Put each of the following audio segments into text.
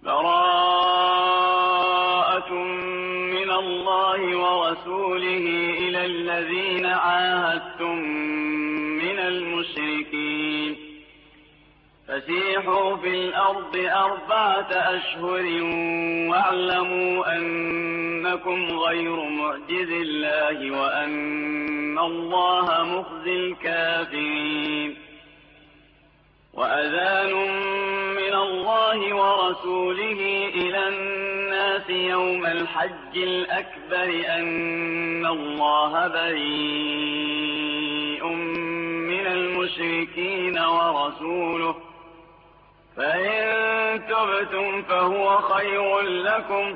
براءة من الله ورسوله إلى الذين عاهدتم من المشركين فسيحوا في الأرض 4 أشهر واعلموا أنكم غير معجز الله وأن الله مخزي الكافرين. وأذان من الله ورسوله إلى الناس يوم الحج الأكبر أن الله بريء من المشركين ورسوله فإن تبتم فهو خير لكم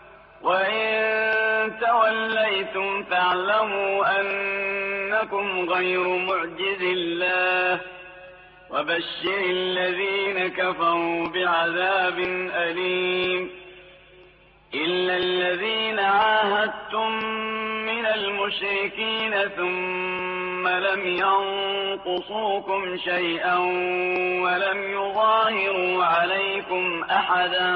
وإن توليتم فاعلموا أنكم غير معجز الله وبشر الذين كفروا بعذاب أليم. إلا الذين عاهدتم من المشركين ثم لم ينقصوكم شيئا ولم يظاهروا عليكم أحدا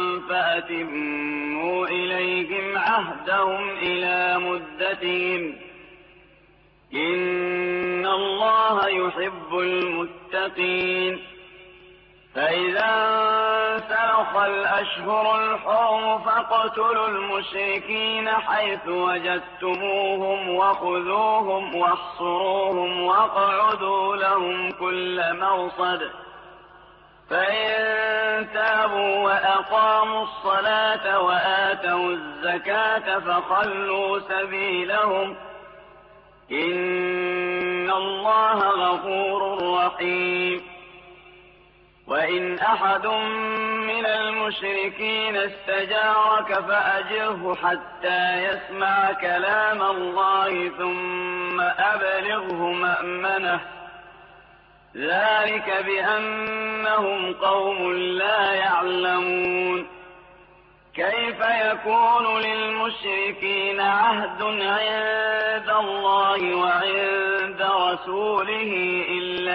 فأتموا إليهم عهدهم إلى مدتهم إن الله يحب المتقين. فإذا انسلخ الأشهر الحرم فاقتلوا المشركين حيث وجدتموهم وخذوهم واحصروهم واقعدوا لهم كل مرصد فإن تابوا وأقاموا الصلاة وآتوا الزكاة فخلوا سبيلهم إن الله غفور رحيم. وإن أحد من المشركين استجارك فأجره حتى يسمع كلام الله ثم أبلغه مأمنه ذلك بأنهم قوم لا يعلمون. كيف يكون للمشركين عهد عند الله وعند رسوله إلا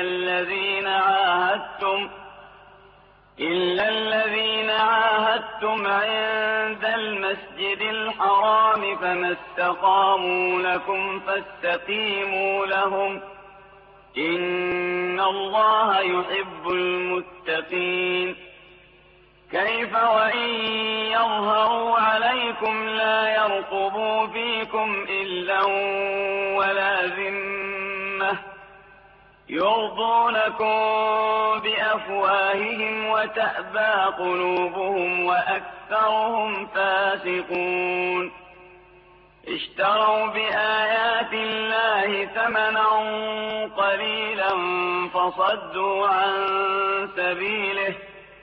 الذين عاهدتم عند المسجد الحرام فما استقاموا لكم فاستقيموا لهم إن الله يحب المتقين. كيف وإن يظهروا عليكم لا يرقبوا فيكم إلا ولا ذمة يرضونكم بأفواههم وتأبى قلوبهم وأكثرهم فاسقون. اشتروا بآيات الله ثمنا قليلا فصدوا عن سبيله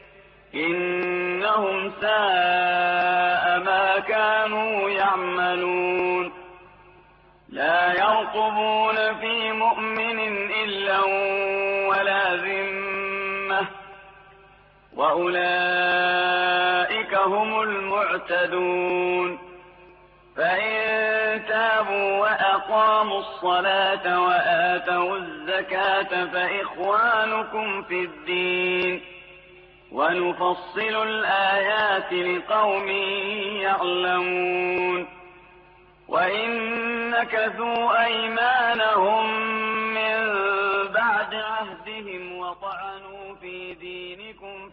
إنهم ساء ما كانوا يعملون. لا يرقبون في مؤمن إلا ولا ذمة وأولئك هم المعتدون. فإن تابوا وأقاموا الصلاة وآتوا الزكاة فإخوانكم في الدين ونفصل الآيات لقوم يعلمون. وإن نكثوا أيمانهم من بعد عهدهم وطعنوا في دينكم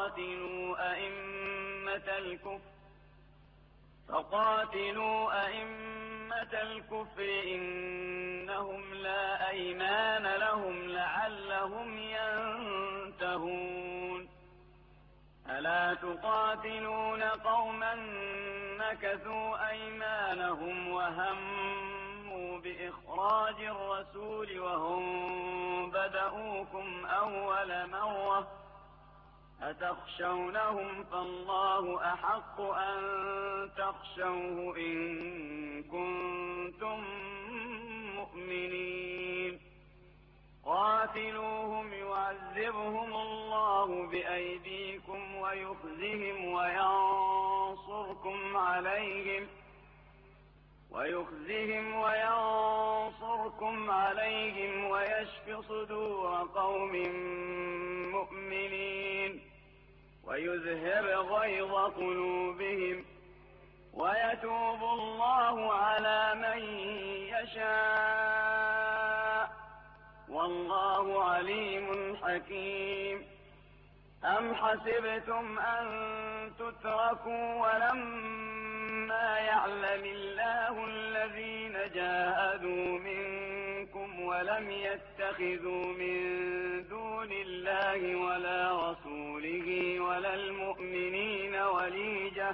فقاتلوا أئمة الكفر إنهم لا أيمان لهم لعلهم ينتهون. ألا تقاتلون قوما نكثوا أيمانهم وهموا بإخراج الرسول وهم بدؤوكم أول مرة أتخشونهم فالله أحق أن تخشوه إن كنتم مؤمنين. قاتلوهم يعذبهم الله بأيديكم ويخزهم وينصركم عليهم ويشف صدور قوم مؤمنين. ويذهب غيظ قلوبهم ويتوب الله على من يشاء والله عليم حكيم. أم حسبتم أن تتركوا ولما يعلم الله الذين جاهدوا منكم ولم يتخذوا من دون الله ولا رسوله ولا المؤمنين وليجة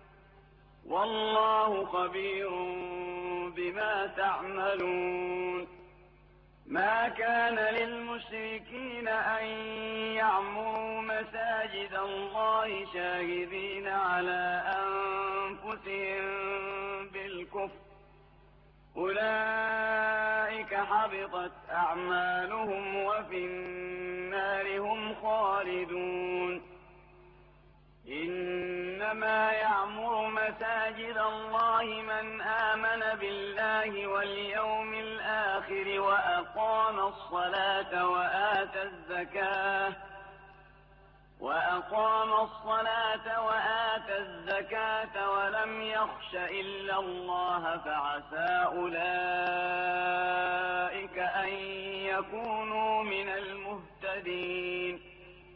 والله خبير بما تعملون. ما كان للمشركين أن يعمروا مساجد الله شاهدين على أنفسهم بالكفر أولئك حبطت أعمالهم وفي النار هم خالدون. إنما يعمر مساجد الله من آمن بالله واليوم الآخر وأقام الصلاة وآتى الزكاة ولم يخش إلا الله فعسى أولئك أن يكونوا من المهتدين.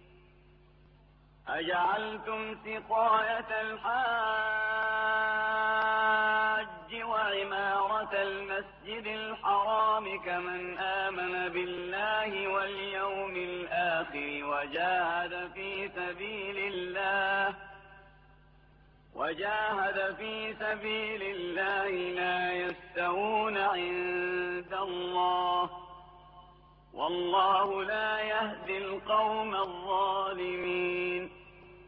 أجعلتم سقاية الحاج وعمارة المسجد الحرام كمن آمن بالله واليوم الآخر وجاهد في سبيل الله لا يستوون عند الله والله لا يهدي القوم الظالمين.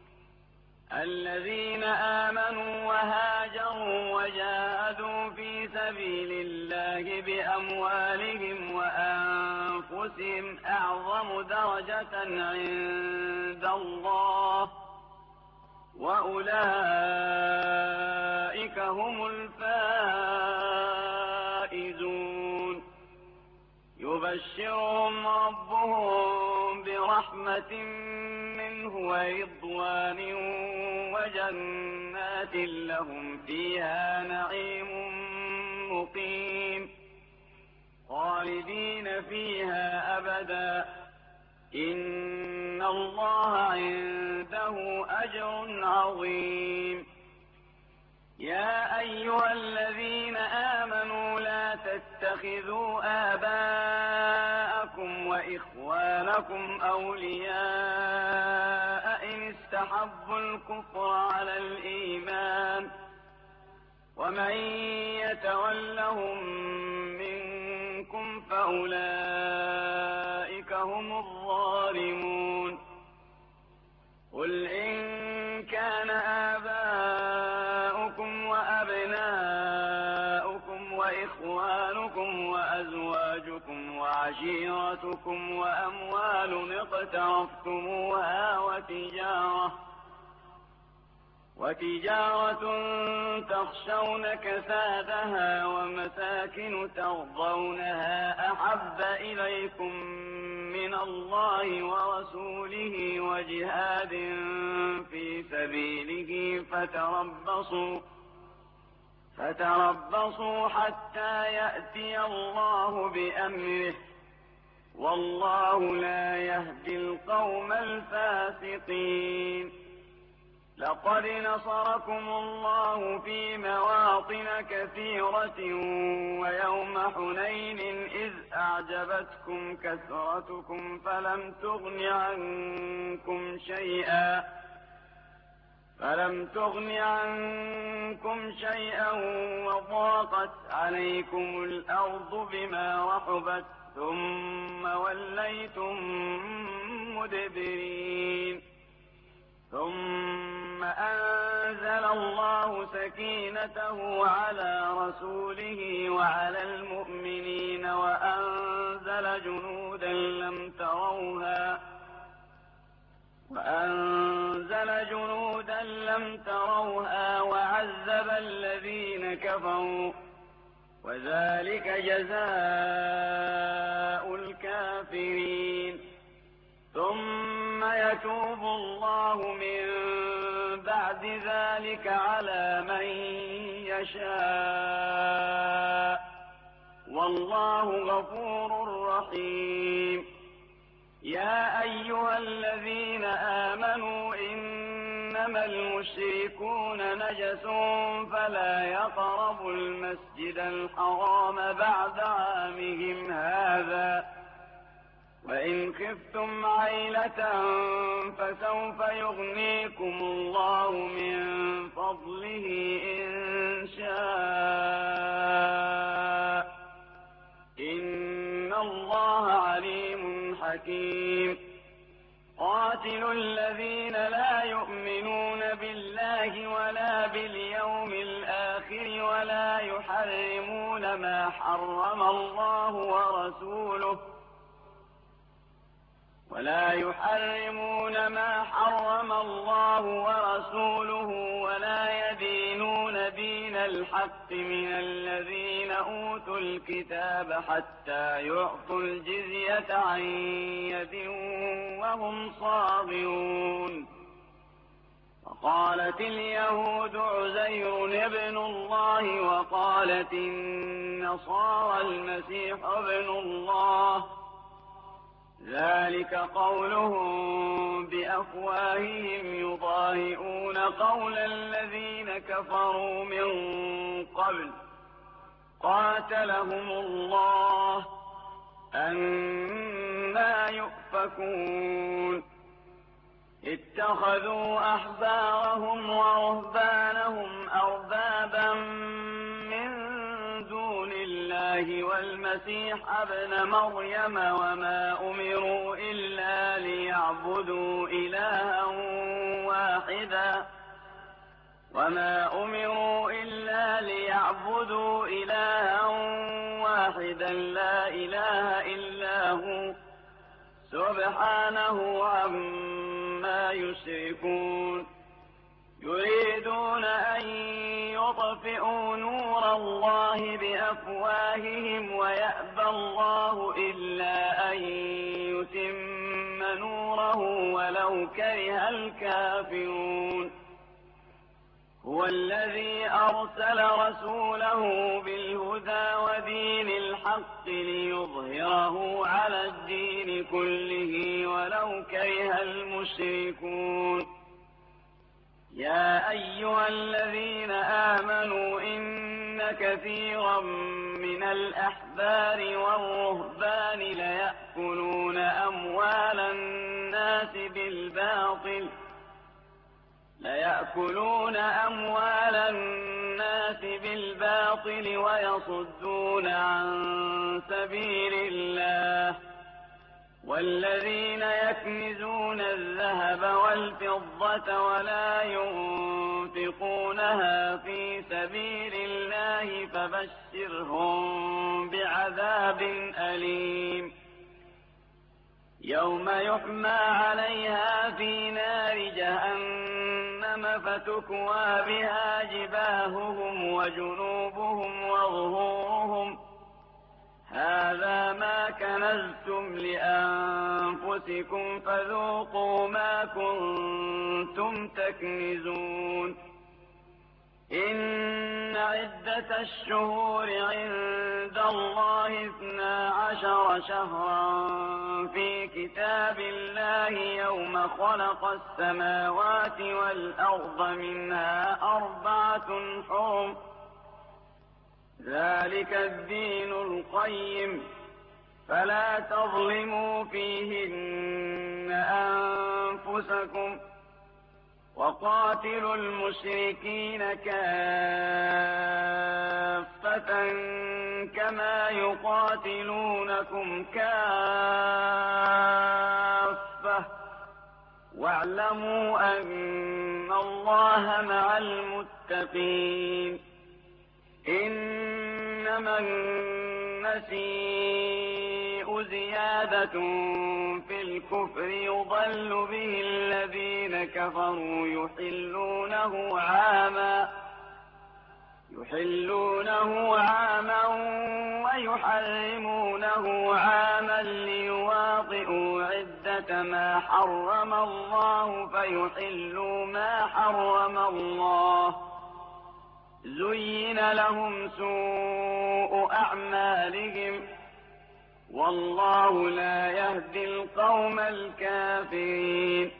الذين آمنوا وهاجروا وجاهدوا في سبيل الله بأموالهم وأنفسهم أعظم درجة عند الله وأولئك هم الفائزون. يبشرهم ربهم برحمة منه ورضوان وجنات لهم فيها نعيم مقيم خالدين فيها أبدا إن الله عنده أجر عظيم. يا أيها الذين آمنوا لا تتخذوا آباءكم وإخوانكم أولياء إن استحبوا الكفر على الإيمان ومن يتولهم منكم فأولئك هم الظالمون. قل إن كان آباؤكم وأبناؤكم وإخوانكم وأزواجكم وعشيرتكم وأموال اقترفتموها وتجارة تخشون كسادها ومساكن ترضونها أحب إليكم من الله ورسوله وجهاد في سبيله فتربصوا حتى يأتي الله بأمره والله لا يهدي القوم الفاسقين. لقد نصركم الله في مواطن كثيرة ويوم حنين إذ أعجبتكم كثرتكم فلم تغن عنكم شيئا وضاقت عليكم الأرض بما رحبت ثم وليتم مدبرين. ثم أنزل الله سكينته على رسوله وعلى المؤمنين وأنزل جنودا لم تروها وعذب الذين كفروا وذلك جزاء الكافرين. ثم يتوب الله من بعد ذلك على من يشاء والله غفور رحيم. يا أيها الذين آمنوا إنما المشركون نجس فلا يقربوا المسجد الحرام بعد عامهم هذا وإن خفتم عيلة فسوف يغنيكم الله من فضله إن شاء إن الله عليم حكيم. قاتلوا الذين لا يؤمنون بالله ولا باليوم الآخر ولا يحرمون ما حرم الله ورسوله ولا يدينون دين الحق من الذين أوتوا الكتاب حتى يعطوا الجزية عن يد وهم صاغرون. وقالت اليهود عزير ابن الله وقالت النصارى المسيح ابن الله ذلك قولهم بأفواههم يضاهئون قول الذين كفروا من قبل قاتلهم الله أنى يؤفكون. اتخذوا أحبارهم ورهبانهم أربابا من دون الله والمسيح ابن مريم وما أمروا إلا ليعبدوا إلها واحدا لا إله إلا هو سبحانه عما يشركون. يريدون أن يطفئوا نور الله بأفواههم ويأبى الله إلا أن يتم نوره ولو كره الكافرون. هو الذي أرسل رسوله بالهدى ودين الحق ليظهره على الدين كله ولو كره المشركون. يا أيها الذين آمنوا إن كثيرا من الأحبار والرهبان ليأكلون أموال الناس بالباطل ويصدون عن سبيل الله. والذين يكنزون الذهب والفضة ولا ينفقونها في سبيل الله فبشرهم بعذاب أليم. يوم يحمى عليها في نار جهنم فتكوى بها جباههم وجنوبهم وظهورهم هذا ما كنزتم لأنفسكم فذوقوا ما كنتم تكنزون. إن عدة الشهور عند الله 12 شهرا في كتاب الله يوم خلق السماوات والأرض منها 4 حرم ذلك الدين القيم فلا تظلموا فيهن أنفسكم وقاتلوا المشركين كافة كما يقاتلونكم كافة واعلموا أن الله مع المتقين. إنما النسيء زيادة في الكفر يضل به الذين كفروا يحلونه عاما ويحرمونه عاما ليواطئوا عدة البيت ما حرم الله فيحلوا ما حرم الله. زين لهم سوء أعمالهم والله لا يهدي القوم الكافرين.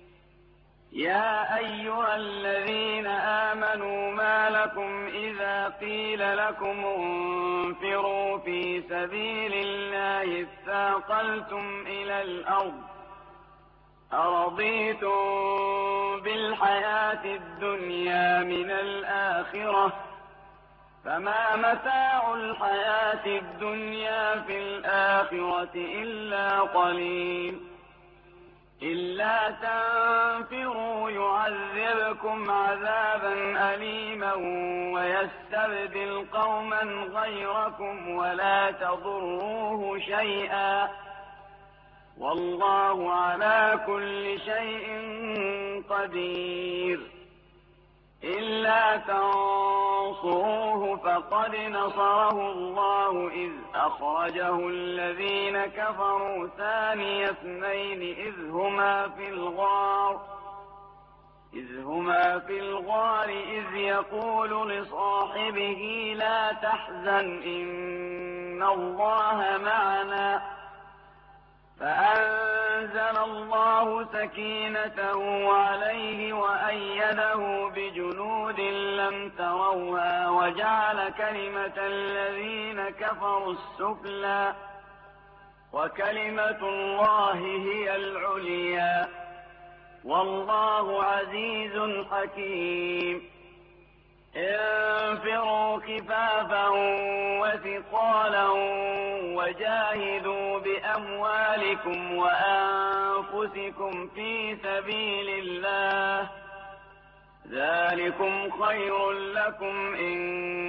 يا أيها الذين آمنوا ما لكم إذا قيل لكم انفروا في سبيل الله اثاقلتم إلى الأرض أرضيتم بالحياة الدنيا من الآخرة فما متاع الحياة الدنيا في الآخرة إلا قليل. إلا تنفروا يعذبكم عذابا أليما ويستبدل قوما غيركم ولا تضروه شيئا والله على كل شيء قدير. إلا تنصروه فقد نصره الله إذ أخرجه الذين كفروا ثاني اثنين إذ هما في الغار إذ يقول لصاحبه لا تحزن إن الله معنا فأنزل الله سكينته عليه وأيده بجنود لم تروها وجعل كلمة الذين كفروا السفلى وكلمة الله هي العليا والله عزيز حكيم. انفروا خفافا وثقالا وجاهدوا بأموالكم وأنفسكم في سبيل الله ذلكم خير لكم إن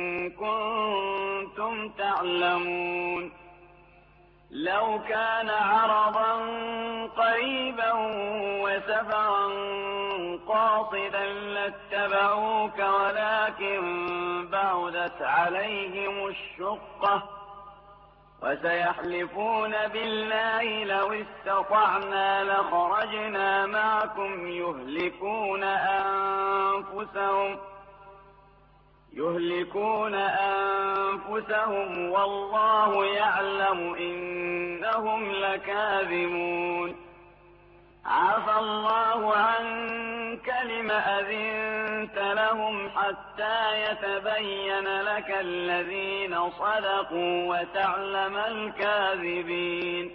كنتم تعلمون. لو كان عرضا قريبا وسفرا قاصدا لاتبعوك ولكن بعدت عليهم الشقة وسيحلفون بالله لو استطعنا لخرجنا معكم يهلكون أنفسهم والله يعلم إنهم لكاذبون. عفى الله عنك لم أذنت لهم حتى يتبين لك الذين صدقوا وتعلم الكاذبين.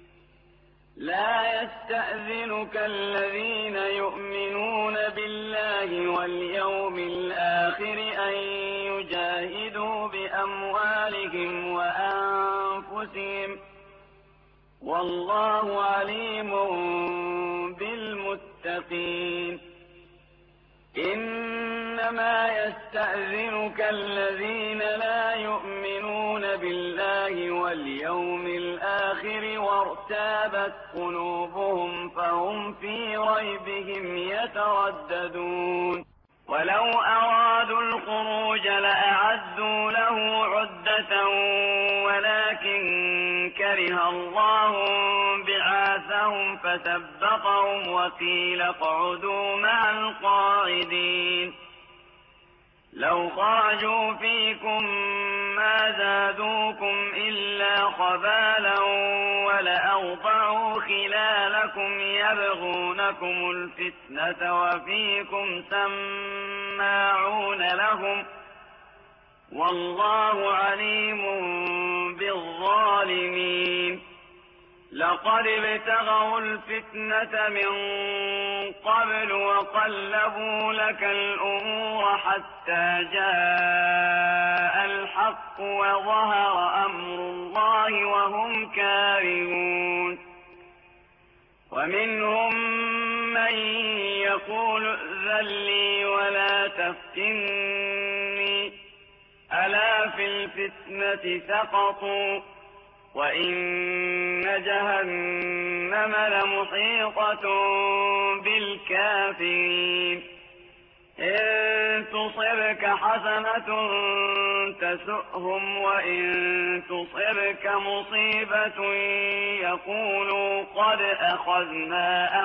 لا يستأذنك الذين يؤمنون بالله واليوم الآخر أن يجاهدوا بأموالهم وأنفسهم والله عليم بالمتقين. إنما يستأذنك الذين لا يؤمنون بالله واليوم الآخر وارتابت قلوبهم فهم في ريبهم يترددون. ولو أرادوا الخروج لأعدوا له عدة ولكن كره الله بعاثهم فثبطهم وقيل اقعدوا مع القاعدين. لو خرجوا فيكم ما زادوكم إلا خبالا ولأوضعوا خلالكم يبغونكم الفتنة وفيكم سماعون لهم والله عليم بالظالمين. لقد ابتغوا الفتنة من قبل وقلبوا لك الأمور حتى جاء الحق وظهر أمر الله وهم كارهون. ومنهم من يقول ائذن لي ولا تفتني ألا في الفتنة سقطوا وإن جهنم لمحيطة بالكافرين. إن تصبك تصبك حسنة تسؤهم وإن تصبك مصيبة يقولوا قد أخذنا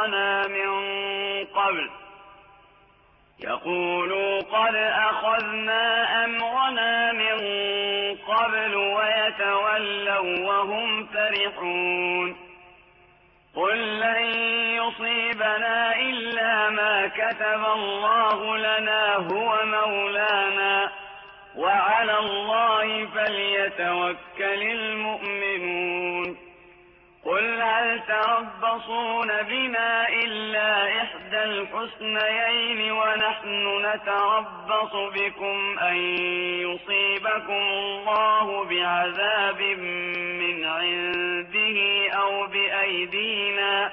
أمرنا من قبل ويتولوا وهم فرحون. قل لن يصيبنا إلا ما كتب الله لنا هو مولانا وعلى الله فليتوكل المؤمنون. قل هل تربصون بنا إلا إحدى الحسنيين ونحن نتربص بكم أن يصيبكم الله بعذاب من عنده أو بأيدينا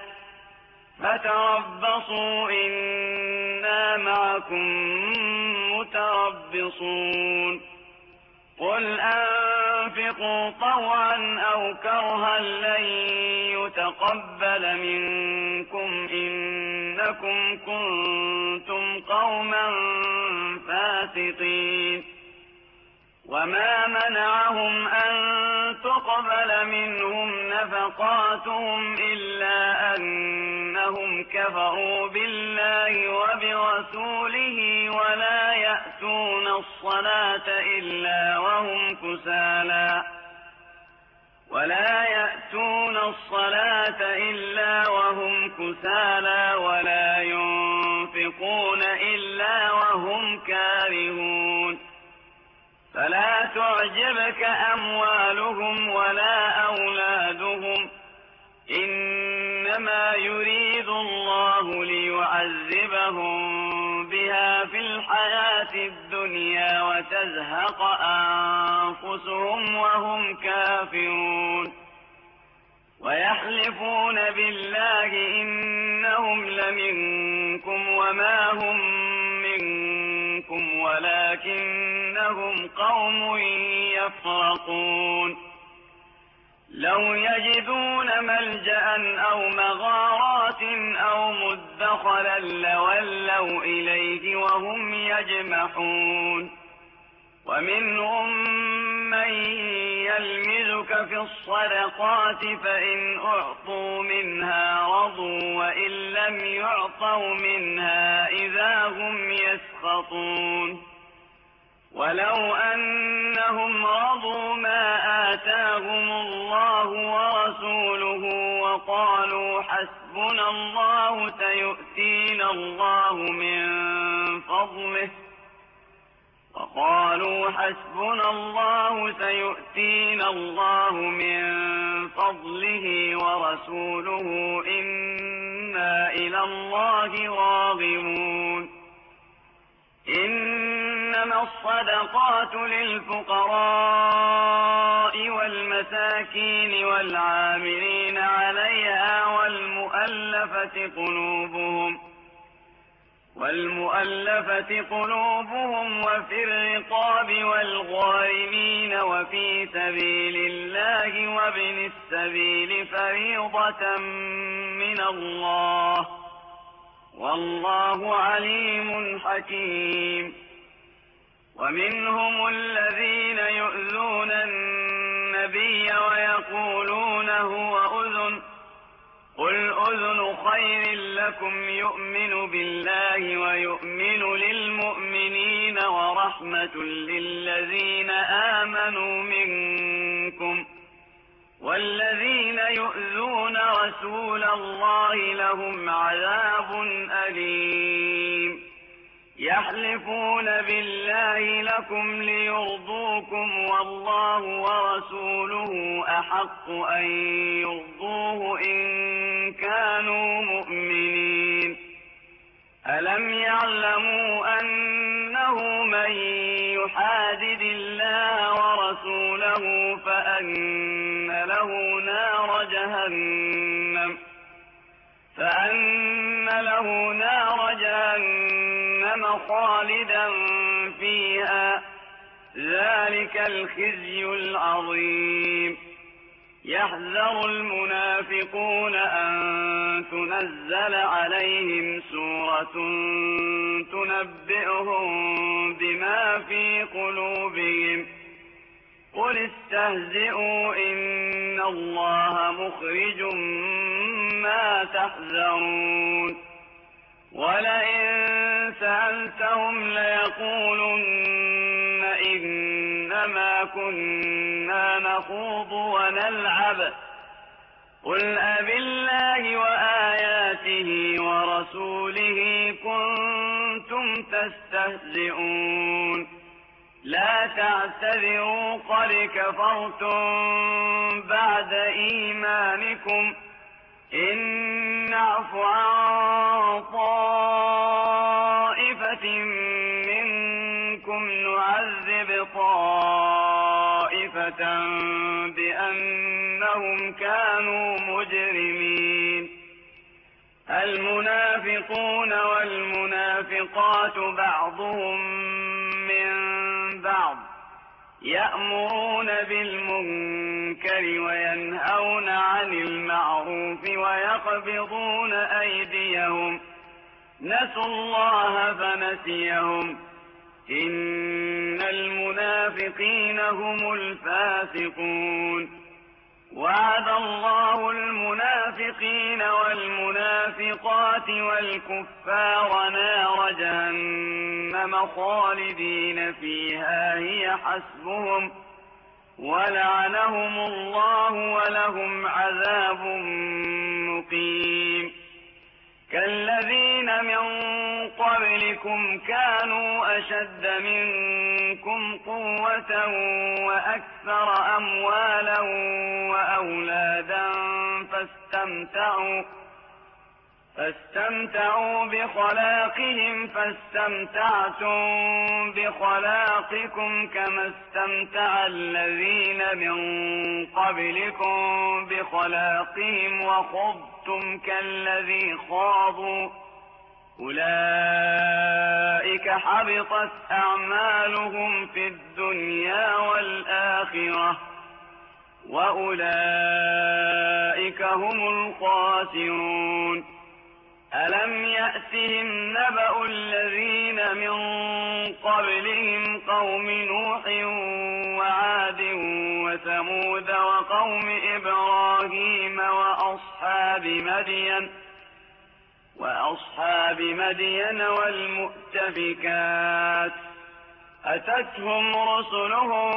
فتربصوا إنا معكم متربصون. قل أنفقوا طوعا أو كرها لن يتقبل منكم إنكم كنتم قوما فاسقين. وما منعهم أن تقبل منهم نفقاتهم إلا أنهم كفروا بالله وبرسوله ولا يأتون الصلاة إلا وهم كسالى ولا ينفقون إلا وهم كارهون. فلا تعجبك أموالهم ولا أولادهم إنما يريد الله ليعذبهم بها في الحياة الدنيا وتزهق أنفسهم وهم كافرون. ويحلفون بالله إنهم لمنكم وما هم منكم ولكنهم قوم يفرقون. لو يجدون ملجأ أو مغارات أو مدخلا لولوا إليه وهم يجمحون. ومنهم من يلمزك في الصدقات فإن أعطوا منها رضوا وإن لم يعطوا منها إذا هم يسخطون. ولو أنهم رضوا ما آتاهم الله ورسوله وقالوا حسبنا الله سيؤتينا الله من فضله ورسوله إنا إلى الله راغبون. إنما الصدقات للفقراء والمساكين والعاملين عليها والمؤلفة قلوبهم وفي الرقاب والغارمين وفي سبيل الله وابن السبيل فريضة من الله والله عليم حكيم. ومنهم الذين يؤذون النبي ويقولون هو أذن قل أذن خير لكم يؤمن بالله ويؤمن للمؤمنين ورحمة للذين آمنوا منكم والذين يؤذون رسول الله لهم عذاب أليم. يحلفون بالله لكم ليرضوكم والله ورسوله أحق أن يرضوه إن كانوا مؤمنين. ألم يعلموا أنه من يحادد الله ورسوله فأن له نار جهنم خالدا فيها ذلك الخزي العظيم. يحذر المنافقون أن تنزل عليهم سورة تنبئهم قلوبهم قل استهزئوا إن الله مخرج ما تحذرون ولئن سألتهم ليقولن إنما كنا نخوض ونلعب قل أبالله وآياته ورسوله كنتم تستهزئون لا تعتذروا قد كفرتم بعد إيمانكم إن نعف عن طائفة منكم نعذب طائفة بأنهم كانوا مجرمين المنافقون والمنافقات بعضهم من بعض يأمرون بالمنكر وينهون عن المعروف ويقبضون أيديهم نسوا الله فنسيهم إن المنافقين هم الفاسقون وعد الله المنافقين والمنافقات والكفار نار جهنم خالدين فيها هي حسبهم ولعنهم الله ولهم عذاب مقيم كالذين من قبلكم كانوا أشد منكم قوة وأكثر أموالا وأولادا فاستمتعوا بخلاقهم فاستمتعتم بخلاقكم كما استمتع الذين من قبلكم بخلاقهم وخضتم كالذي خاضوا أولئك حبطت أعمالهم في الدنيا والآخرة وأولئك هم الخاسرون ألم يأتهم نبأ الذين من قبلهم قوم نوح وعاد وثمود وقوم إبراهيم وأصحاب مدين والمؤتفكات أتتهم رسلهم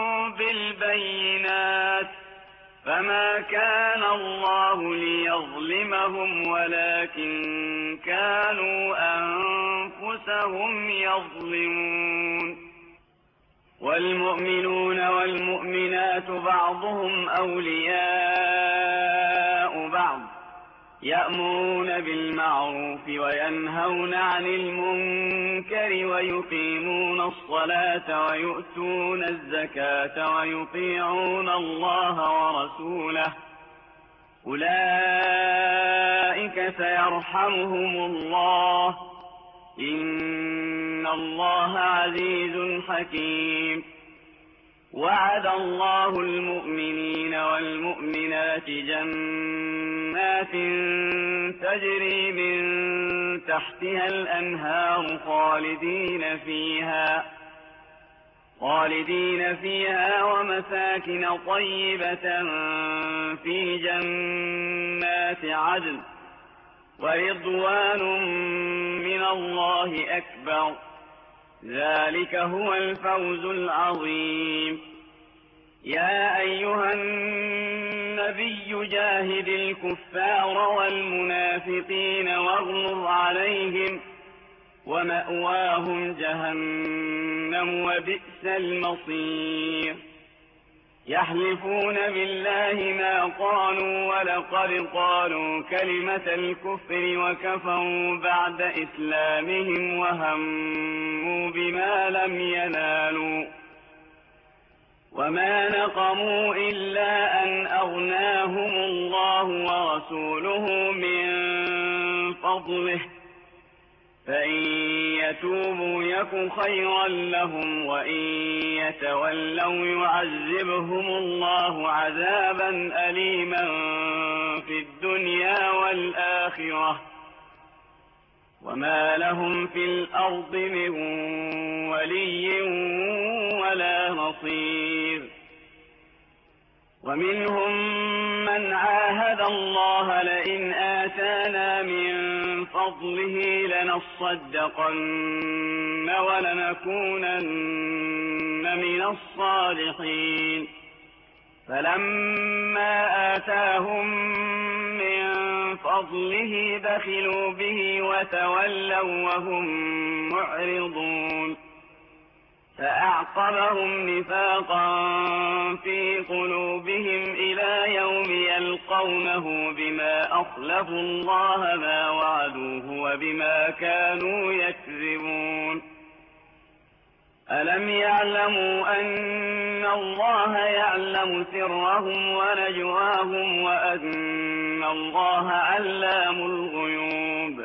بالبينات فما كان الله ليظلمهم ولكن كانوا أنفسهم يظلمون والمؤمنون والمؤمنات بعضهم أولياء بعض يأمرون بالمعروف وينهون عن المنكر ويقيمون الصلاة ويؤتون الزكاة ويطيعون الله ورسوله أولئك سيرحمهم الله إن الله عزيز حكيم وعد الله المؤمنين والمؤمنات جنات تجري من تحتها الأنهار خالدين فيها ومساكن طيبة في جنات عدن ورضوان من الله أكبر ذلك هو الفوز العظيم يا أيها النبي جاهد الكفار والمنافقين واغلظ عليهم ومأواهم جهنم وبئس المصير يحلفون بالله ما قالوا ولقد قالوا كلمة الكفر وكفروا بعد إسلامهم وهموا بما لم ينالوا وما نقموا إلا أن أغناهم الله ورسوله من فضله فإن يتوبوا يك خيرا لهم وإن يتولوا يعذبهم الله عذابا أليما في الدنيا والآخرة وما لهم في الأرض من ولي بصير. ومنهم من عاهد الله لئن آتانا من فضله لنصدقن ولنكونن من الصالحين. فلما آتاهم من فضله بخلوا به وتولوا وهم معرضون. فأعقبهم نفاقا في قلوبهم إلى يوم يلقونه بما أخلفوا الله ما وعدوه وبما كانوا يكذبون. ألم يعلموا أن الله يعلم سرهم ونجواهم وأن الله علام الغيوب.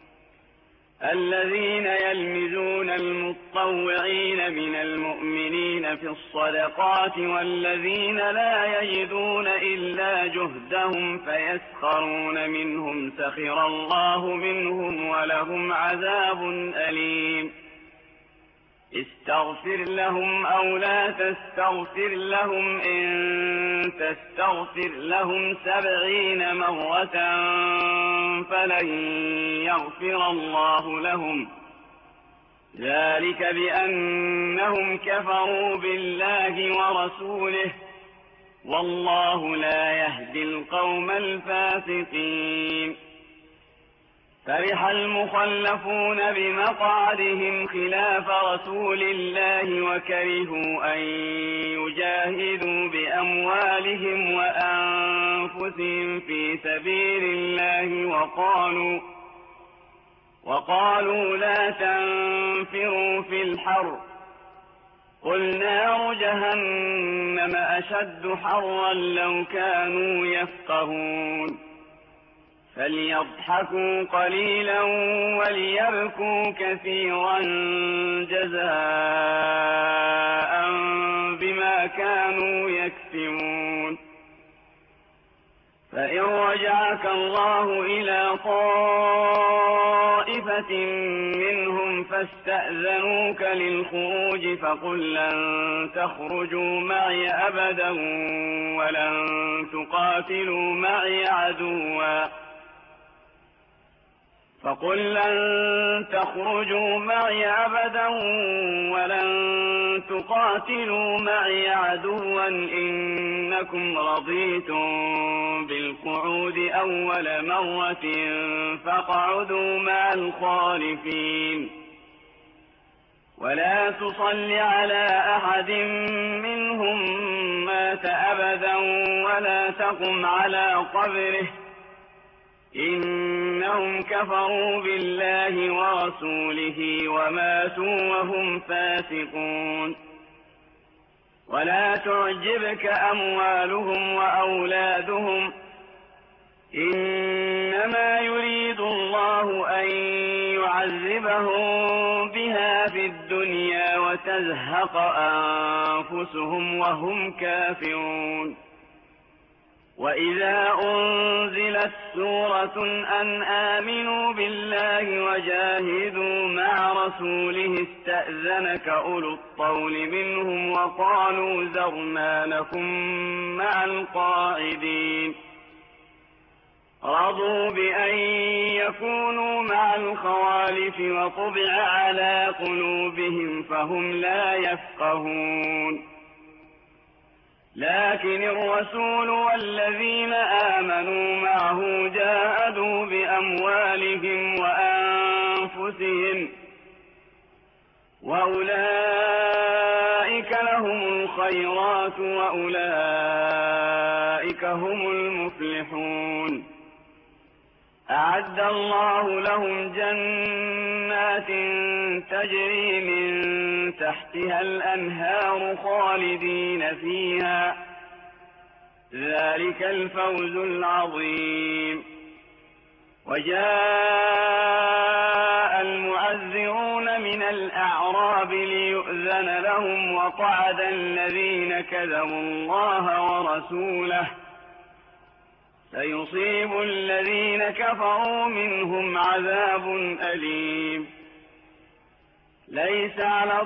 الذين يلمزون المطوعين من المؤمنين في الصدقات والذين لا يجدون إلا جهدهم فيسخرون منهم سخر الله منهم ولهم عذاب أليم. استغفر لهم أو لا تستغفر لهم إن تستغفر لهم 70 مرة فلن يغفر الله لهم. ذلك بأنهم كفروا بالله ورسوله والله لا يهدي القوم الفاسقين. فرح المخلفون بمقعدهم خلاف رسول الله وكرهوا أن يجاهدوا بأموالهم وأنفسهم في سبيل الله وقالوا لا تنفروا في الحر قل نار جهنم أشد حرا لو كانوا يفقهون. فليضحكوا قليلا وليبكوا كثيرا جزاء بما كانوا يكسبون. فإن رجعك الله إلى طائفة منهم فاستأذنوك للخروج فقل لن تخرجوا معي أبدا ولن تقاتلوا معي عدوا إنكم رضيتم بالقعود أول مرة فاقعدوا مع الخالفين. ولا تصل على أحد منهم مات أبدا ولا تقم على قبره إنهم كفروا بالله ورسوله وماتوا وهم فاسقون. ولا تعجبك أموالهم وأولادهم إنما يريد الله أن يعذبهم بها في الدنيا وتزهق أنفسهم وهم كافرون. وإذا أنزلت سورة أن آمنوا بالله وجاهدوا مع رسوله استأذنك أولو الطول منهم وقالوا ذرنا لكم مع القاعدين. رضوا بأن يكونوا مع الخوالف وطبع على قلوبهم فهم لا يفقهون. لكن الرسول والذين آمنوا معه جاهدوا بأموالهم وأنفسهم وأولئك لهم الخيرات وأولئك هم المفلحون. أعد الله لهم جنات تجري من تحتها الأنهار خالدين فيها ذلك الفوز العظيم. وجاء المعذرون من الأعراب ليؤذن لهم وقعد الذين كذبوا الله ورسوله سيصيب الذين كفروا منهم عذاب أليم. ليس على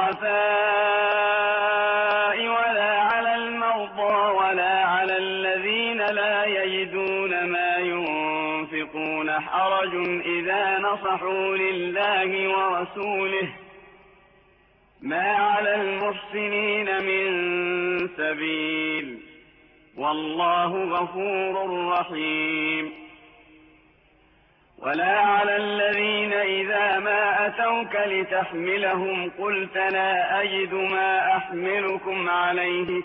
الضعفاء ولا على المرضى ولا على الذين لا يجدون ما ينفقون حرج إذا نصحوا لله ورسوله ما على المحسنين من سبيل والله غفور رحيم. ولا على الذين إذا ما أتوك لتحملهم قلت لا أجد ما أحملكم عليه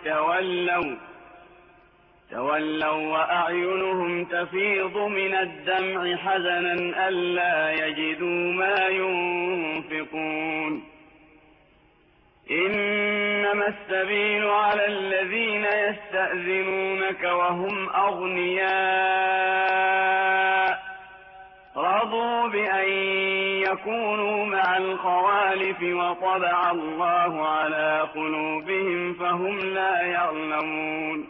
تولوا وأعينهم تفيض من الدمع حزنا ألا يجدوا ما ينفقون. إنما السبيل على الذين يستأذنونك وهم أغنياء رضوا بأن يكونوا مع الخوالف وطبع الله على قلوبهم فهم لا يعلمون.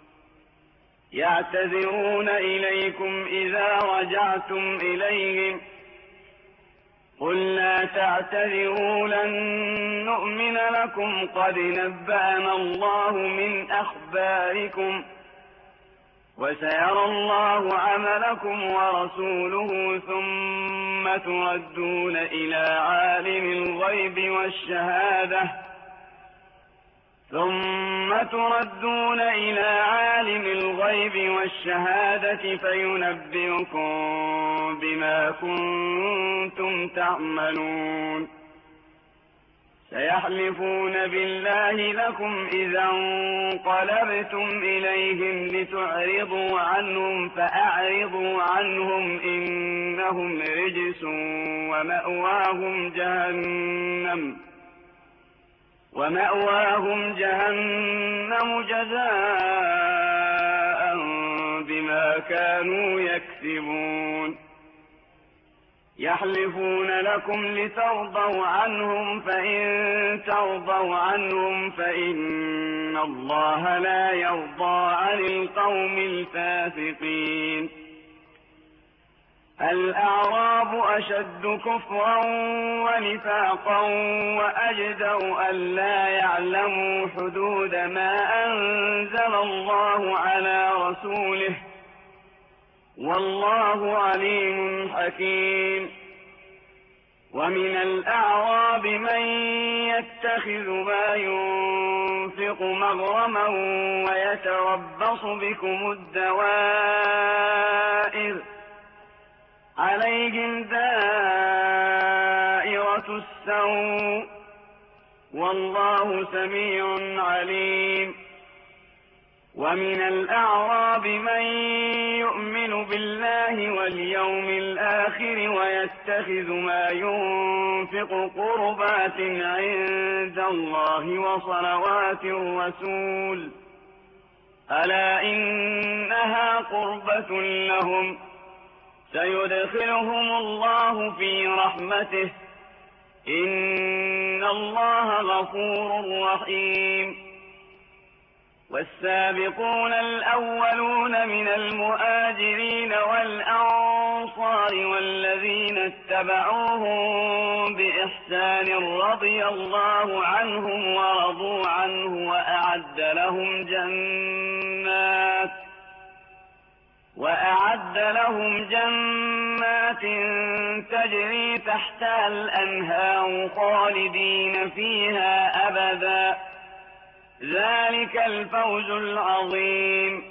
يعتذرون إليكم إذا رجعتم إليهم قل لا تعتذروا لن نؤمن لكم قد نبأنا الله من أخباركم وسيرى الله عملكم ورسوله ثم تردون إلى عالم الغيب والشهادة فينبئكم بما كنتم تعملون. سيحلفون بالله لكم إذا انقلبتم إليهم لتعرضوا عنهم فأعرضوا عنهم إنهم رجس ومأواهم جهنم جزاء بما كانوا يكسبون. يحلفون لكم لترضوا عنهم فإن ترضوا عنهم فإن الله لا يرضى عن القوم الفاسقين. الأعراب أشد كفرا ونفاقا وأجدر ألا يعلموا حدود ما أنزل الله على رسوله والله عليم حكيم. ومن الأعراب من يتخذ ما ينفق مغرما ويتربص بكم الدوائر عليهم دائرة السوء والله سميع عليم. ومن الأعراب من يؤمن بالله واليوم الآخر ويتخذ ما ينفق قربات عند الله وصلوات الرسول ألا إنها قربة لهم سيدخلهم الله في رحمته إن الله غفور رحيم. والسابقون الأولون من المهاجرين والأنصار والذين اتبعوهم بإحسان رضي الله عنهم ورضوا عنه وأعد لهم جنات تجري تحتها الأنهار خالدين فيها أبدا ذلك الفوز العظيم.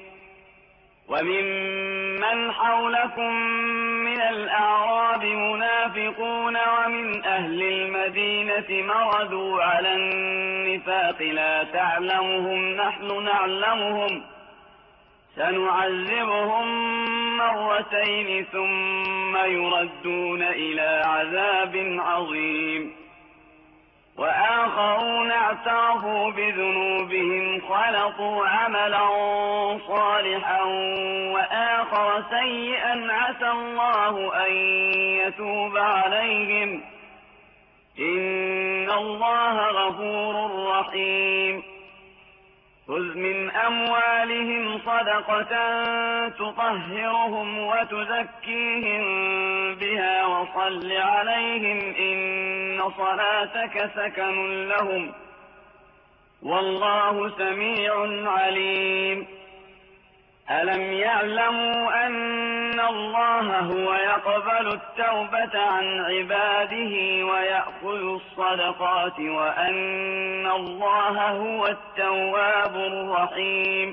وممن حولكم من الأعراب منافقون ومن أهل المدينة مردوا على النفاق لا تعلمهم نحن نعلمهم سنعذبهم مرتين ثم يردون إلى عذاب عظيم. وآخرون اعترفوا بذنوبهم خلطوا عملا صالحا وآخر سيئا عسى الله أن يتوب عليهم إن الله غفور رحيم. خذ من أموالهم صدقة تطهرهم وتزكيهم بها وصل عليهم إن صلاتك سكن لهم والله سميع عليم. ألم يعلموا أن الله هو يقبل التوبة عن عباده ويأخذ الصدقات وأن الله هو التواب الرحيم.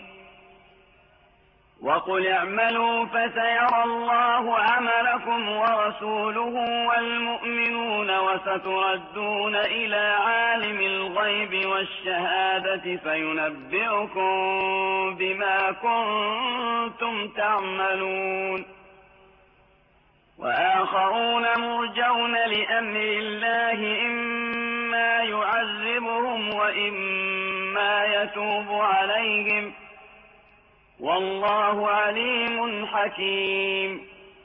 وقل اعملوا فسيرى الله عملكم ورسوله والمؤمنون وستردون إلى عالم الغيب والشهادة فينبئكم بما كنتم تعملون. وآخرون مرجون لأمر الله إما يعذبهم وإما يتوب عليهم والله عليم حكيم.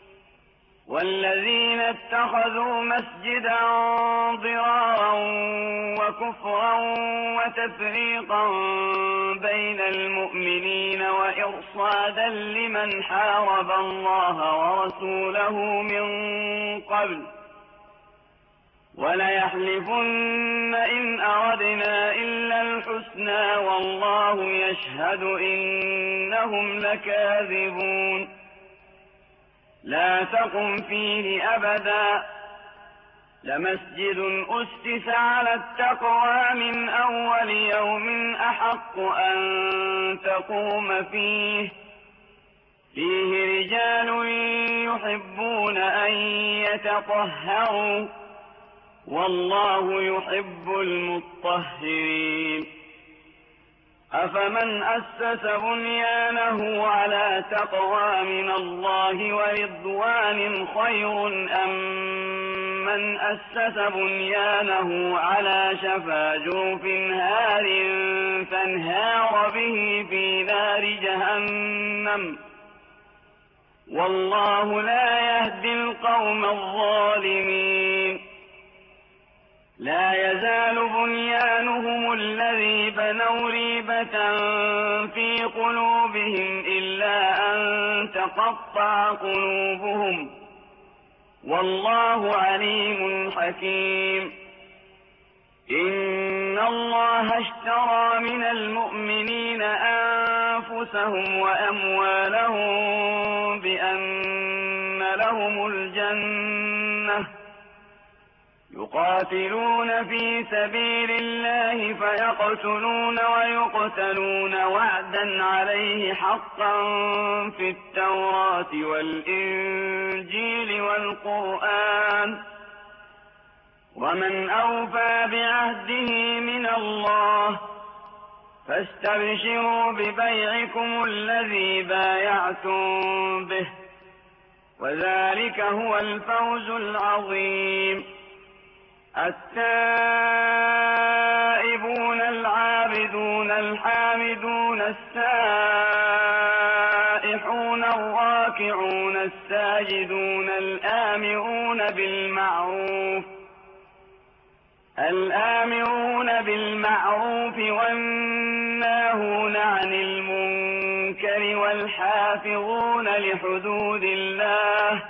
والذين اتخذوا مسجدا ضرارا وكفرا وتفريقا بين المؤمنين وإرصادا لمن حارب الله ورسوله من قبل وليحلفن إن أردنا إلا الحسنى والله يشهد إنهم لكاذبون. لا تقم فيه أبدا لمسجد أسس على التقوى من أول يوم أحق أن تقوم فيه رجال يحبون أن يتطهروا والله يحب المطهرين. أفمن أسس بنيانه على تقوى من الله ورضوان خير أم من أسس بنيانه على شفا جرف هار فانهار به في نار جهنم والله لا يهدي القوم الظالمين. لا يزال بنيانهم الذي بنوا ريبة في قلوبهم إلا أن تقطع قلوبهم والله عليم حكيم. إن الله اشترى من المؤمنين أنفسهم وأموالهم بأن لهم الجنة يقاتلون في سبيل الله فيقتلون ويقتلون وعدا عليه حقا في التوراة والإنجيل والقرآن ومن أوفى بعهده من الله فاستبشروا ببيعكم الذي بايعتم به وذلك هو الفوز العظيم. التائبون العابدون الحامدون السائحون الراكعون الساجدون الآمرون بالمعروف والناهون عن المنكر والحافظون لحدود الله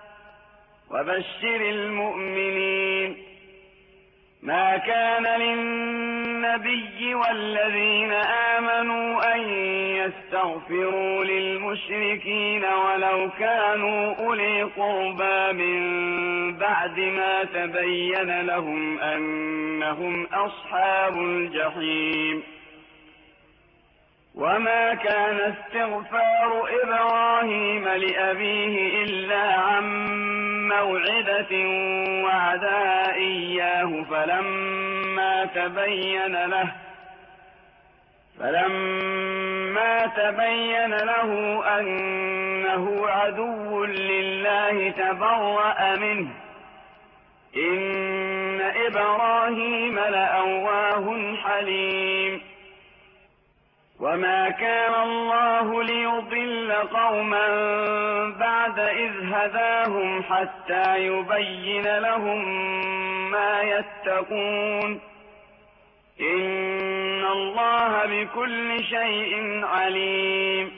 وبشر المؤمنين. ما كان للنبي والذين آمنوا أن يستغفروا للمشركين ولو كانوا أولي قربى من بعد ما تبين لهم أنهم أصحاب الجحيم. وما كان استغفار إبراهيم لأبيه إلا عن موعدة وعدها إياه فلما تبين له أنه عدو لله تبرأ منه إن إبراهيم لأواه حليم. وما كان الله ليضل قوما بعد إذ هداهم حتى يبين لهم ما يتقون إن الله بكل شيء عليم.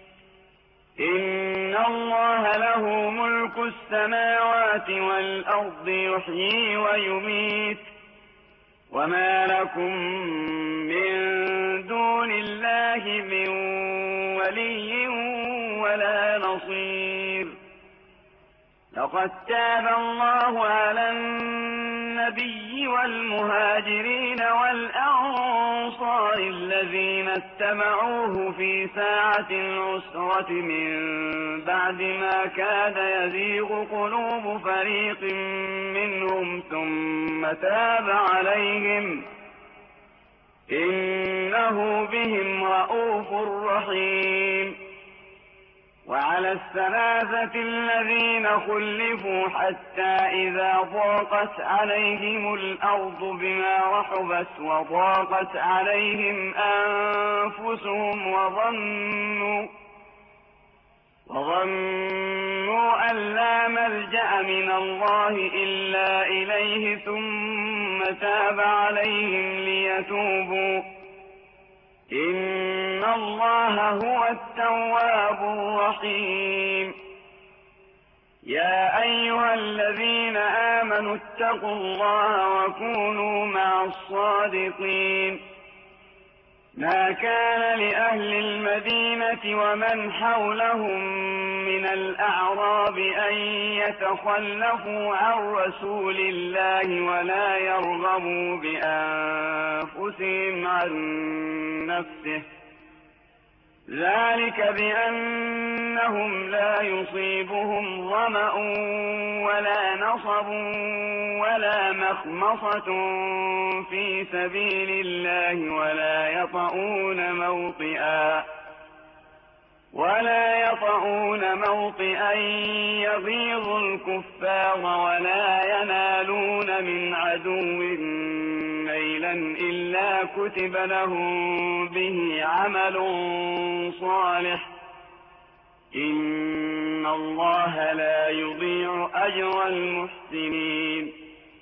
إن الله له ملك السماوات والأرض يحيي ويميت وما لكم من دون الله من ولي ولا نصير. لقد تاب الله على النبي والمهاجرين والأنصار الذين اتبعوه في ساعة العسرة من بعد ما كاد يزيغ قلوب فريق منهم ثم تاب عليهم إنه بهم رءوف رحيم. وعلى الثلاثة الذين خلفوا حتى إذا ضاقت عليهم الأرض بما رحبت وضاقت عليهم أنفسهم وظنوا أن لا ملجأ من الله إلا إليه ثم تاب عليهم ليتوبوا إن الله هو التواب الرحيم. يا أيها الذين آمنوا اتقوا الله وكونوا مع الصادقين. ما كان لأهل المدينة ومن حولهم من الأعراب أن يتخلفوا عن رسول الله ولا يرغبوا بأنفسهم عن نفسه ذلك بأنهم لا يصيبهم ظمأ ولا نصب ولا مخمصة في سبيل الله ولا يطؤون موطئا يغيظ الكفار ولا ينالون من عدو نيلا إلا كتب لهم به عمل صالح إن الله لا يضيع أجر المحسنين.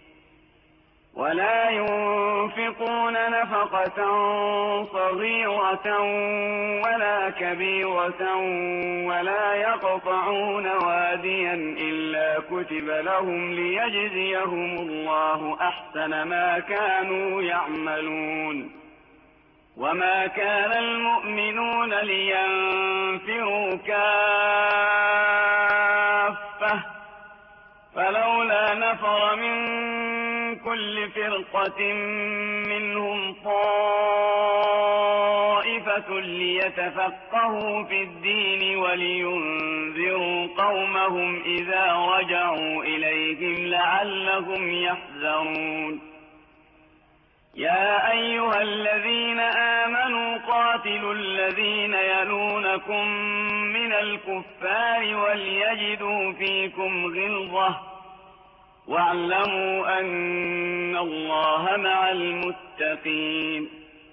ولا ينفقون نفقة صغيرة ولا كبيرة ولا يقطعون واديا إلا كتب لهم ليجزيهم الله أحسن ما كانوا يعملون. وما كان المؤمنون لينفروا كافة فلولا نفر من كل فرقة منهم طائفة ليتفقهوا في الدين ولينذروا قومهم إذا رجعوا إليهم لعلهم يحذرون. يا أيها الذين آمنوا قاتلوا الذين يلونكم من الكفار وليجدوا فيكم غلظة واعلموا أن الله مع المتقين.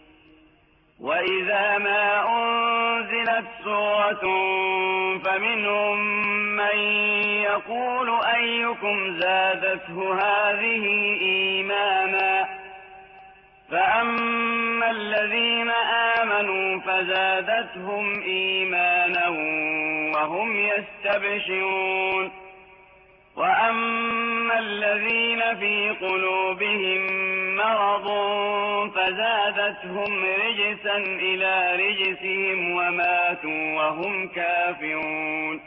وإذا ما أنزلت سورة فمنهم من يقول أيكم زادته هذه إيمانا فأما الذين آمنوا فزادتهم إيمانا وهم يستبشرون وأما الذين في قلوبهم مرض فزادتهم رجسا إلى رجسهم وماتوا وهم كافرون.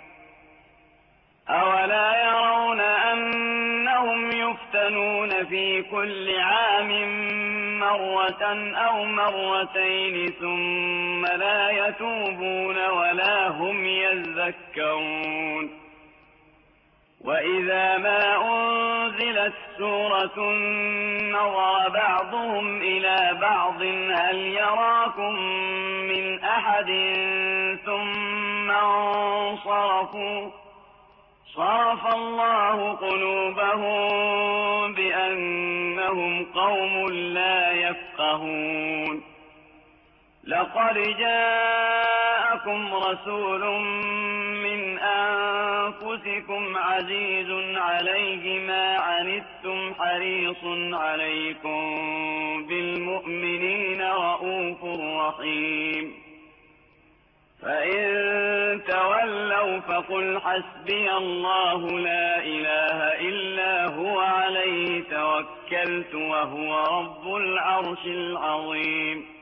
أولا يرون أنهم يفتنون في كل عام مرة أو مرتين ثم لا يتوبون ولا هم يذكرون. وإذا ما أنزلت سورة نظر بعضهم إلى بعض هل يراكم من أحد ثم انصرفوا صرف الله قلوبهم بأنهم قوم لا يفقهون. لقد جاءكم رسول من أنفسكم أنفسكم عزيز عليه ما عنتم حريص عليكم بالمؤمنين رءوف رحيم. فإن تولوا فقل حسبي الله لا إله إلا هو عليه توكلت وهو رب العرش العظيم.